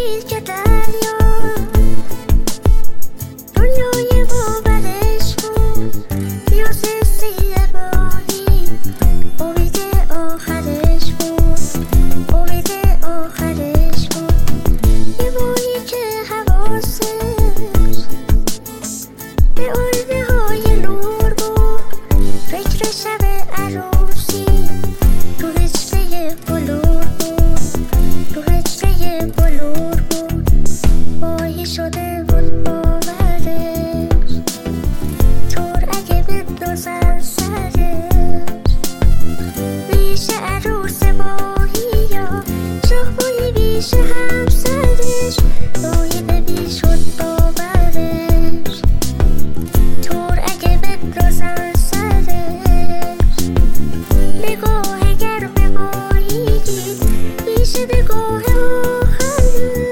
دید که دریا دنیای باورش بود، پیاز سیه ماهی امید آخرش بود، امید آخرش بود. یه ماهی که حواسش به آینه های نور بود، فکر شب عروسی تو هجله بلور بود، تو هجله بلور بود. ماهی شده بود باورش طور اگه بندازن سرش، ریش عروس ماهی یا شاخمایی بیش همسرش. ماهی ببین شد باورش طور اگه بندازن سرش. نگاه گرم ماهی دید بیش نگاه آخرش.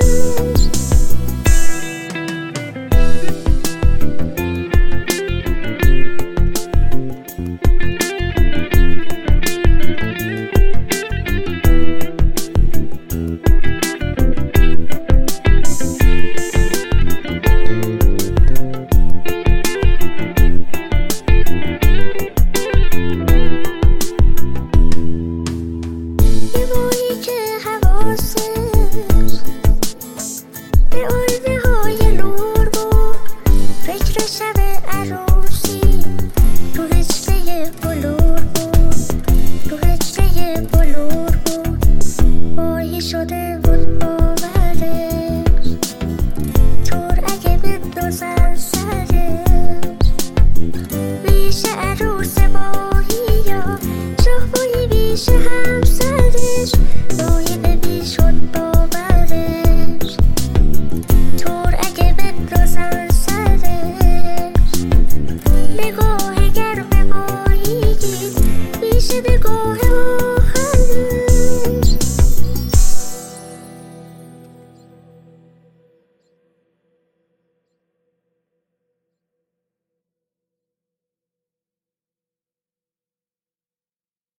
یه ماهی که حواسش به آینه های نور بود، فکر شب عروسی تو هجله بلور بود، تو هجله بلور بود. ماهی شده بود باورش طور اگه بندازن سرش، ریش عروس ماهی یا شاخمایی بیش هم